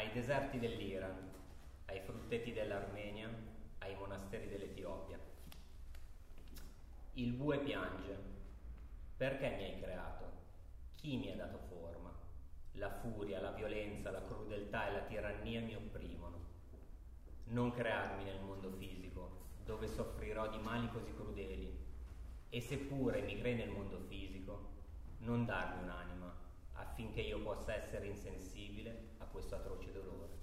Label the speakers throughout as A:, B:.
A: ai deserti dell'Iran, ai frutteti dell'Armenia, ai monasteri dell'Etiopia. Il bue piange: perché mi hai creato? Chi mi ha dato forma? La furia, la violenza, la crudeltà e la tirannia mi opprimono. Non crearmi nel mondo fisico, dove soffrirò di mali così crudeli, e seppure mi crei nel mondo fisico, non darmi un'anima, affinché io possa essere insensibile a questo atroce dolore.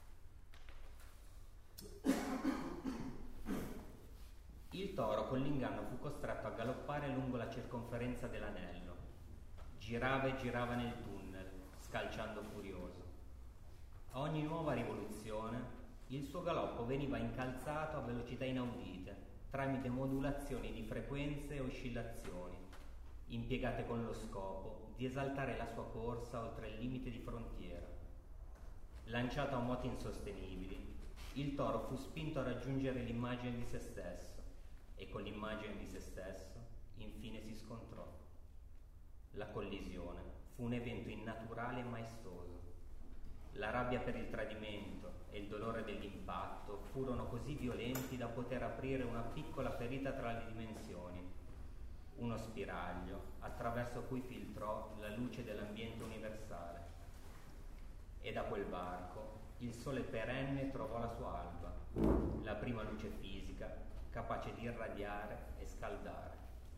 A: Il toro con l'inganno fu costretto a galoppare lungo la circonferenza dell'anello. Girava e girava nel tunnel, scalciando furioso. A ogni nuova rivoluzione, il suo galoppo veniva incalzato a velocità inaudite, tramite modulazioni di frequenze e oscillazioni, impiegate con lo scopo di esaltare la sua corsa oltre il limite di frontiera. Lanciato a moti insostenibili, il toro fu spinto a raggiungere l'immagine di se stesso, e con l'immagine di se stesso infine si scontrò. La collisione fu un evento innaturale e maestoso. La rabbia per il tradimento e il dolore dell'impatto furono così violenti da poter aprire una piccola ferita tra le dimensioni, uno spiraglio attraverso cui filtrò la luce dell'ambiente universale. E da quel varco il sole perenne trovò la sua alba, la prima luce fisica capace di irradiare e scaldare.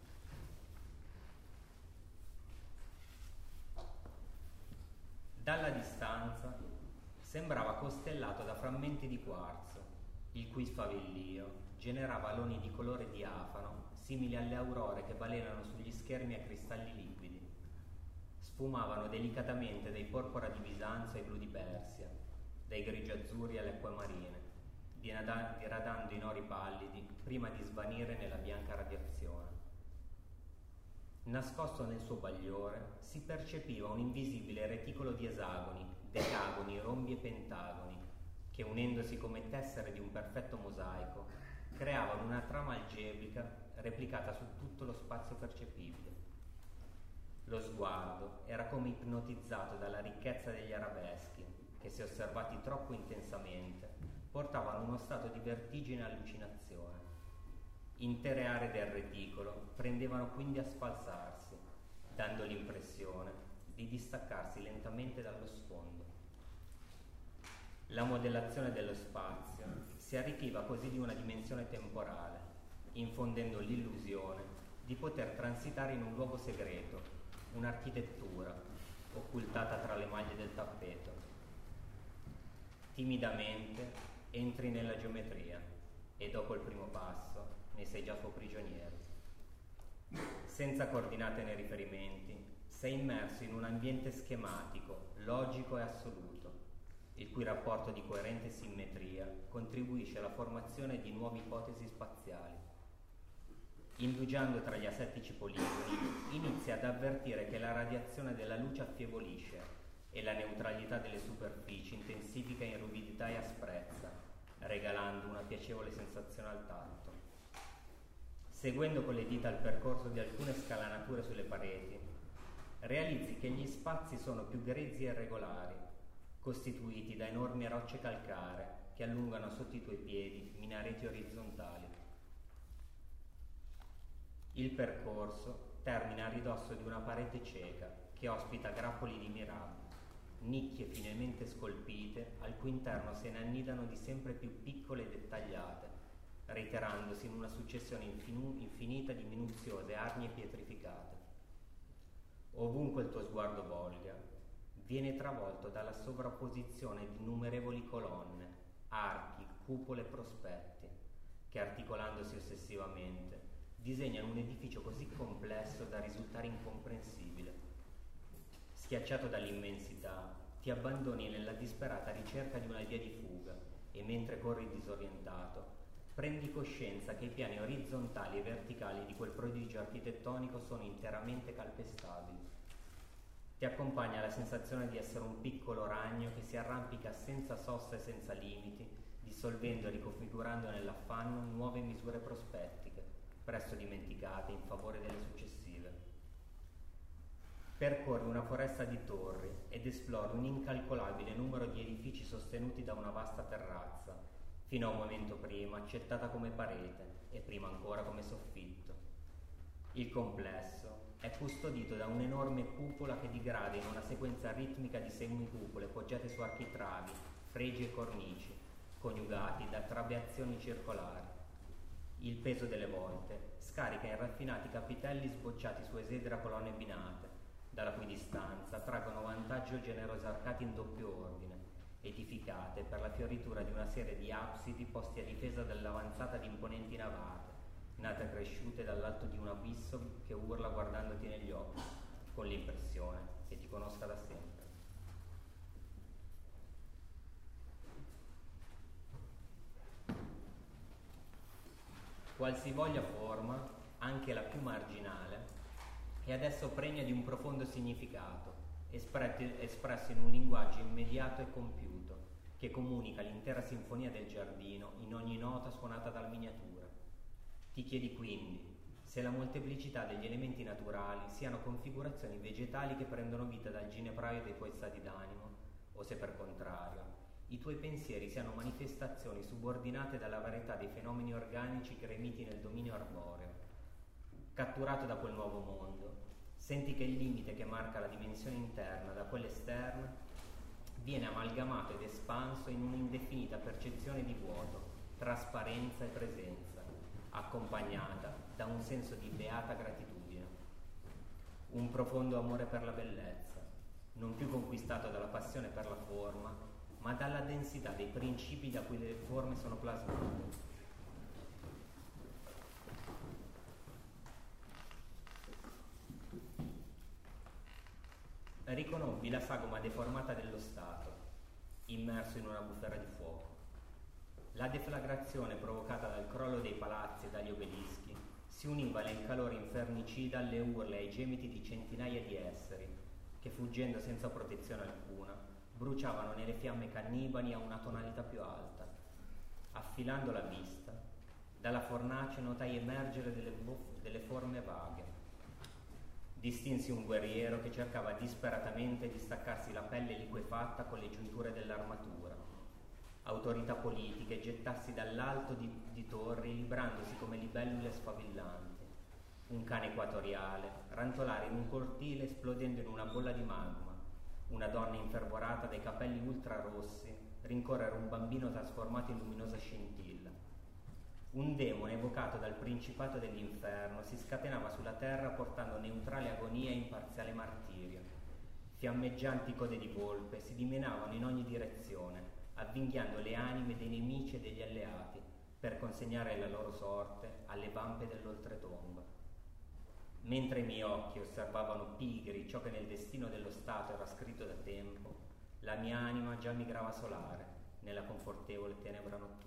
A: Dalla distanza sembrava costellato da frammenti di quarzo, il cui sfavillio generava aloni di colore diafano simili alle aurore che balenano sugli schermi a cristalli liquidi. Sfumavano delicatamente dai porpora di Bisanzio ai blu di Persia, dai grigi azzurri alle acque marine, diradando in ori pallidi prima di svanire nella bianca radiazione. Nascosto nel suo bagliore si percepiva un invisibile reticolo di esagoni, decagoni, rombi e pentagoni che, unendosi come tessere di un perfetto mosaico, creavano una trama algebrica replicata su tutto lo spazio percepibile. Lo sguardo era come ipnotizzato dalla ricchezza degli arabeschi che, se osservati troppo intensamente, portavano uno stato di vertigine e allucinazione. Intere aree del reticolo prendevano quindi a sfalsarsi, dando l'impressione di distaccarsi lentamente dallo sfondo. La modellazione dello spazio si arricchiva così di una dimensione temporale, infondendo l'illusione di poter transitare in un luogo segreto, un'architettura occultata tra le maglie del tappeto. Timidamente entri nella geometria e dopo il primo passo ne sei già suo prigioniero. Senza coordinate né riferimenti, sei immerso in un ambiente schematico, logico e assoluto, il cui rapporto di coerente simmetria contribuisce alla formazione di nuove ipotesi spaziali. Indugiando tra gli asettici poligoni, inizia ad avvertire che la radiazione della luce affievolisce e la neutralità delle superfici intensifica in ruvidità e asprezza, regalando una piacevole sensazione al tatto. Seguendo con le dita il percorso di alcune scalanature sulle pareti, realizzi che gli spazi sono più grezzi e irregolari, costituiti da enormi rocce calcaree che allungano sotto i tuoi piedi minareti orizzontali. Il percorso termina a ridosso di una parete cieca che ospita grappoli di mirab, nicchie finemente scolpite al cui interno se ne annidano di sempre più piccole e dettagliate, reiterandosi in una successione infinita di minuziose arnie pietrificate. Ovunque il tuo sguardo volga, viene travolto dalla sovrapposizione di innumerevoli colonne, archi, cupole e prospetti, che, articolandosi ossessivamente, disegnano un edificio così complesso da risultare incomprensibile. Schiacciato dall'immensità, ti abbandoni nella disperata ricerca di una via di fuga e, mentre corri disorientato, prendi coscienza che i piani orizzontali e verticali di quel prodigio architettonico sono interamente calpestabili. Ti accompagna la sensazione di essere un piccolo ragno che si arrampica senza sosta e senza limiti, dissolvendo e riconfigurando nell'affanno nuove misure prospettiche, presto dimenticate in favore delle successive. percorri una foresta di torri ed esplori un incalcolabile numero di edifici sostenuti da una vasta terrazza, fino a un momento prima accettata come parete e prima ancora come soffitto. Il complesso è custodito da un'enorme cupola che digrada in una sequenza ritmica di semicupole poggiate su architravi, fregi e cornici, coniugati da trabeazioni circolari. Il peso delle volte scarica in raffinati capitelli sbocciati su esedra colonne binate, dalla cui distanza traggono vantaggio generose arcate in doppio ordine, edificate per la fioritura di una serie di absidi posti a difesa dell'avanzata di imponenti navate, nate e cresciute dall'alto di un abisso che urla guardandoti negli occhi, con l'impressione che ti conosca da sempre. Qualsivoglia forma, anche la più marginale, è adesso pregna di un profondo significato, espresso in un linguaggio immediato e compiuto, che comunica l'intera sinfonia del giardino in ogni nota suonata dalla miniatura. Ti chiedi quindi se la molteplicità degli elementi naturali siano configurazioni vegetali che prendono vita dal ginepraio dei tuoi stati d'animo, o se per contrario i tuoi pensieri siano manifestazioni subordinate dalla varietà dei fenomeni organici gremiti nel dominio arboreo. Catturato da quel nuovo mondo, senti che il limite che marca la dimensione interna da quella esterna viene amalgamato ed espanso in un'indefinita percezione di vuoto, trasparenza e presenza, accompagnata da un senso di beata gratitudine. Un profondo amore per la bellezza, non più conquistato dalla passione per la forma, ma dalla densità dei principi da cui le forme sono plasmate. Riconobbi la sagoma deformata dello Stato, immerso in una bufera di fuoco. La deflagrazione provocata dal crollo dei palazzi e dagli obelischi si univa nel calore infernicida alle urla e ai gemiti di centinaia di esseri che, fuggendo senza protezione alcuna, bruciavano nelle fiamme cannibali a una tonalità più alta. Affilando la vista, dalla fornace notai emergere delle forme vaghe. Distinsi un guerriero che cercava disperatamente di staccarsi la pelle liquefatta con le giunture dell'armatura. Autorità politiche gettarsi dall'alto di torri librandosi come libellule sfavillanti. Un cane equatoriale rantolare in un cortile esplodendo in una bolla di magma. Una donna infervorata dai capelli ultrarossi rincorrere un bambino trasformato in luminosa scintilla. Un demone evocato dal principato dell'inferno si scatenava sulla terra portando neutrale agonia e imparziale martirio. Fiammeggianti code di volpe si dimenavano in ogni direzione, avvinghiando le anime dei nemici e degli alleati per consegnare la loro sorte alle vampe dell'oltretomba. Mentre i miei occhi osservavano pigri ciò che nel destino dello Stato era scritto da tempo, la mia anima già migrava solare nella confortevole tenebra notturna.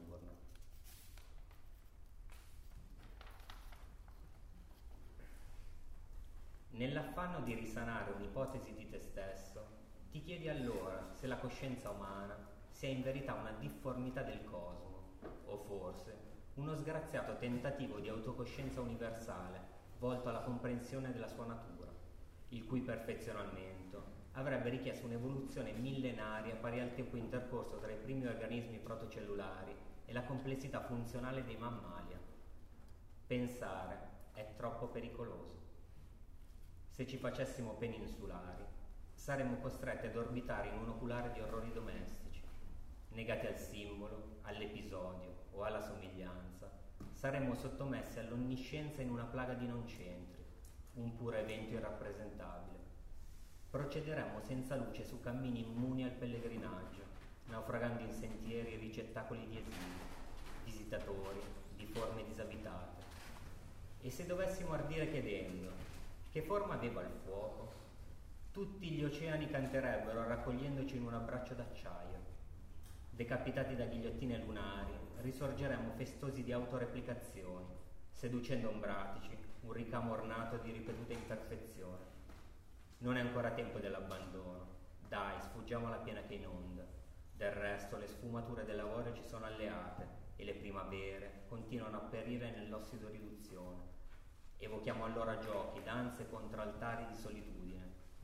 A: Nell'affanno di risanare un'ipotesi di te stesso, ti chiedi allora se la coscienza umana sia in verità una difformità del cosmo, o forse uno sgraziato tentativo di autocoscienza universale volto alla comprensione della sua natura, il cui perfezionamento avrebbe richiesto un'evoluzione millenaria pari al tempo intercorso tra i primi organismi protocellulari e la complessità funzionale dei mammalia. Pensare è troppo pericoloso. Se ci facessimo peninsulari, saremmo costretti ad orbitare in un oculare di orrori domestici. Negati al simbolo, all'episodio o alla somiglianza, saremmo sottomessi all'onniscienza in una plaga di non centri, un puro evento irrappresentabile. Procederemmo senza luce su cammini immuni al pellegrinaggio, naufragando in sentieri ricettacoli di esili, visitatori, di forme disabitate. E se dovessimo ardire chiedendo che forma aveva il fuoco, tutti gli oceani canterebbero raccogliendoci in un abbraccio d'acciaio. Decapitati da ghigliottine lunari, risorgeremmo festosi di autoreplicazioni, seducendo ombratici un ricamo ornato di ripetute imperfezioni. Non è ancora tempo dell'abbandono. Dai, sfuggiamo alla piena che inonda. Del resto le sfumature del lavoro ci sono alleate e le primavere continuano a perire nell'ossido riduzione. Evochiamo allora giochi, danze e contraltari di solitudine,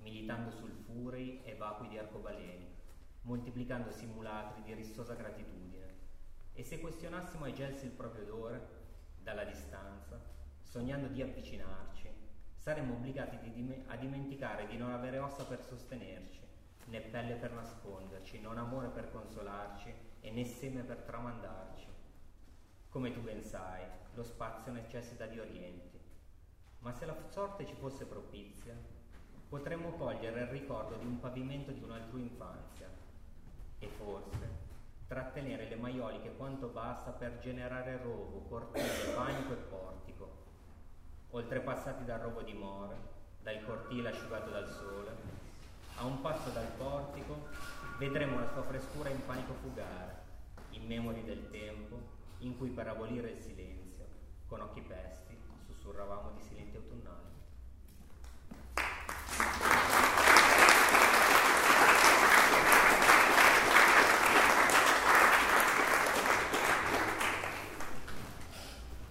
A: militando sulfurei e vacui di arcobaleni, moltiplicando simulacri di rissosa gratitudine. E se questionassimo ai gelsi il proprio odore, dalla distanza, sognando di avvicinarci, saremmo obbligati a dimenticare di non avere ossa per sostenerci, né pelle per nasconderci, non amore per consolarci e né seme per tramandarci. Come tu ben sai, lo spazio necessita di orienti, ma se la sorte ci fosse propizia, potremmo cogliere il ricordo di un pavimento di un'altrui infanzia e forse trattenere le maioliche quanto basta per generare rovo, cortile, panico e portico. Oltrepassati dal rovo di more, dal cortile asciugato dal sole, a un passo dal portico vedremo la sua frescura in panico fugare, in memori del tempo in cui per abolire il silenzio, con occhi pesti,